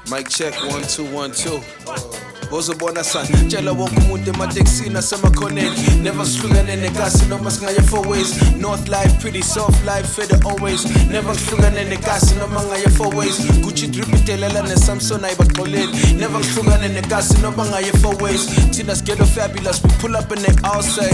Mic check 1 2 1 2. Uzobona sana tshela wonke umuntu emateksini asemakhoneni never sihlukane negasi noma singaye 4 ways. North life pretty soft life fed always never sihlukane negasi noma ngaye 4 ways. Gucci drip itelela neSamson ayibaqoleni never sihlukane negasi noma ngaye 4 ways. Thina scared fabulous we pull up and they all say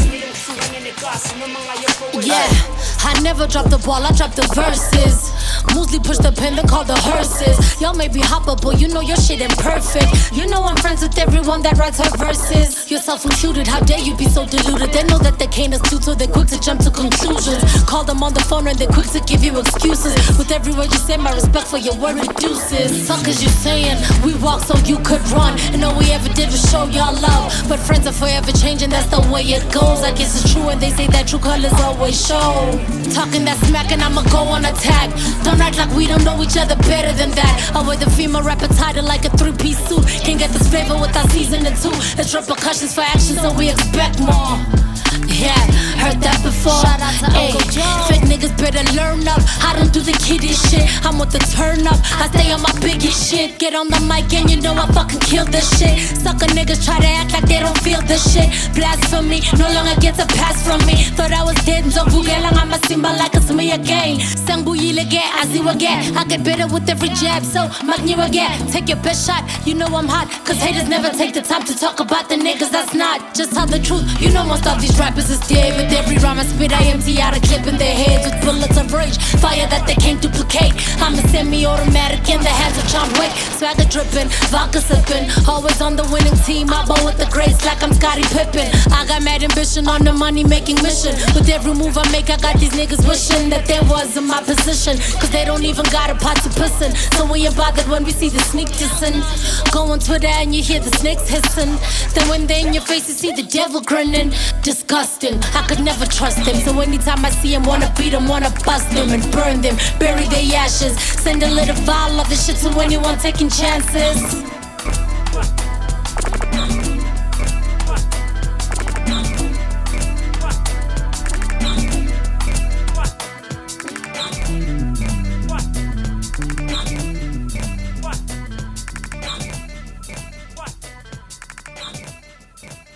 yeah, I never drop the ball, I drop the verses. Mostly push the pen, then call the hearses. Y'all may be hopper, but you know your shit imperfect. You know I'm friends with everyone that writes her verses. Yourself included, how dare you be so deluded? They know that they can't astute, so they're quick to jump to conclusions. Call them on the phone and they're quick to give you excuses. With every word you say, my respect for your word reduces. Fuck is you saying? We walk so you could run. And all we ever did was show y'all love. But friends are forever changing, that's the way it goes. I guess it's true when they say that true colors always show. Talking that smack and I'ma go on attack. Don't act like we don't know each other better than that. I wear the female rapper title like a 3-piece suit. Can't get this flavor without seasoning too. It's repercussions for action, so we expect more. Yeah, heard that before. Shout out to Uncle Joe. Fake niggas better learn up. I don't do the kiddie shit. I'm with the turn up. I stay on my biggest shit. Get on the mic and you know I fucking kill this shit. Sucker niggas try to act like they don't feel this shit. Blasphemy, no longer gets a pass from me. Thought I was dead, so vugelang I'm a simba like it's me again. Sangbuyile get, I see again. I get better with every jab, so mag new again. Take your best shot, you know I'm hot. Cause haters never take the time to talk about the niggas that's not. Just tell the truth, you know most of these rappers is dead. With every rhyme I spit, I empty out a clip in their heads with bullets of rage, fire that they can't duplicate. I'm a semi-automatic in the hands of John Wick. Swagger dripping, vodka sipping, always on the winning team. I bow with the grace like I'm Scottie Pippen. I got mad ambition on the money-making mission. With every move I make, I got these niggas wishing that they was in my position. Cause they don't even got a pot to piss in. So we ain't bothered when we see the sneak dissing. Go on Twitter and you hear the snakes hissing. Then when they in your face, you see the devil grinning. Disgusting, I could never trust them. So anytime I see him, wanna beat him, wanna bust them and burn them, bury their ashes. Send a little vial of the shit to anyone taking chances.